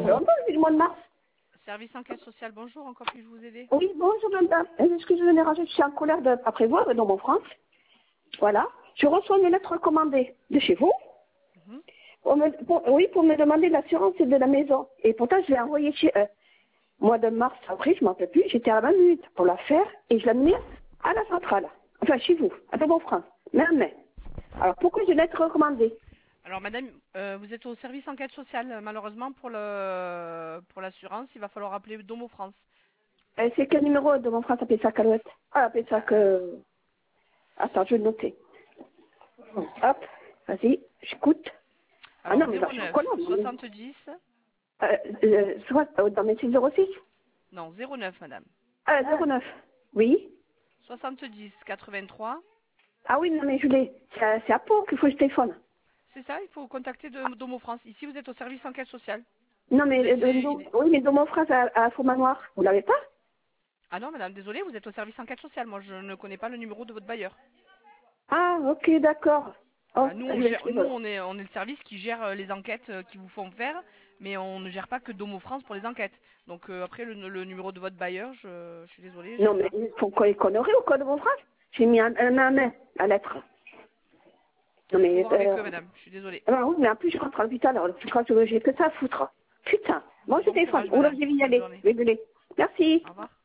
fait longtemps depuis le mois de mars. Service enquête sociale, bonjour, en quoi puis-je vous aider? Oui, bonjour madame. Excusez-moi de déranger, je suis en colère après vous, dans mon France. Voilà. Je reçois une lettre recommandée de chez vous. Mhm. Pour me demander l'assurance de la maison. Et pourtant, je l'ai envoyée chez eux. Mois de mars, avril, je ne m'en peux plus. J'étais à 20 minutes pour la faire et je l'ai amenée à la centrale. Enfin, chez vous, à Bon France. Mais. Alors, pourquoi j'ai une lettre recommandée? Alors madame, vous êtes au service enquête sociale, malheureusement pour l'assurance, il va falloir appeler Domo France. C'est quel numéro de mon France appelle ça Calouette? Ah, appelle ça que... Attends, je vais le noter. Hop, vas-y, j'écoute. Ah Alors non, mais là, je suis 09 colère. 70, Soit dans mes 606. non 09 madame, 09. Oui. 70 83, Ah oui, non, mais je l'ai. C'est à Pau qu'il faut que je téléphone. c'est ça, il faut contacter Domo France. Ici vous êtes au service enquête sociale. Non, Vous mais êtes oui, mais dans mon phrase à Faux-Manoir, vous l'avez pas? Ah non madame, désolée, vous êtes au service enquête sociale, moi je ne connais pas le numéro de votre bailleur. Ah, ok, d'accord. Oh, Voilà, nous, je on vais gère, nous écrire. on est le service qui gère les enquêtes qui vous font faire, mais on ne gère pas que Domo France pour les enquêtes. Donc après, le numéro de votre bailleur, je suis désolée, Non, j'ai mais pas. ils font quoi, les conneries au code de mon phrase? J'ai mis un main, la lettre. Non, Il faut mais... voir avec eux, madame, je suis désolée. Ah oui, mais en plus, je rentre à l'hôpital, alors je crois que j'ai que ça à foutre. Putain. Moi, je Bon téléphone. courage, Ou là, madame. je vais y Bonne aller. journée. Je vais gueuler. Merci. Au revoir.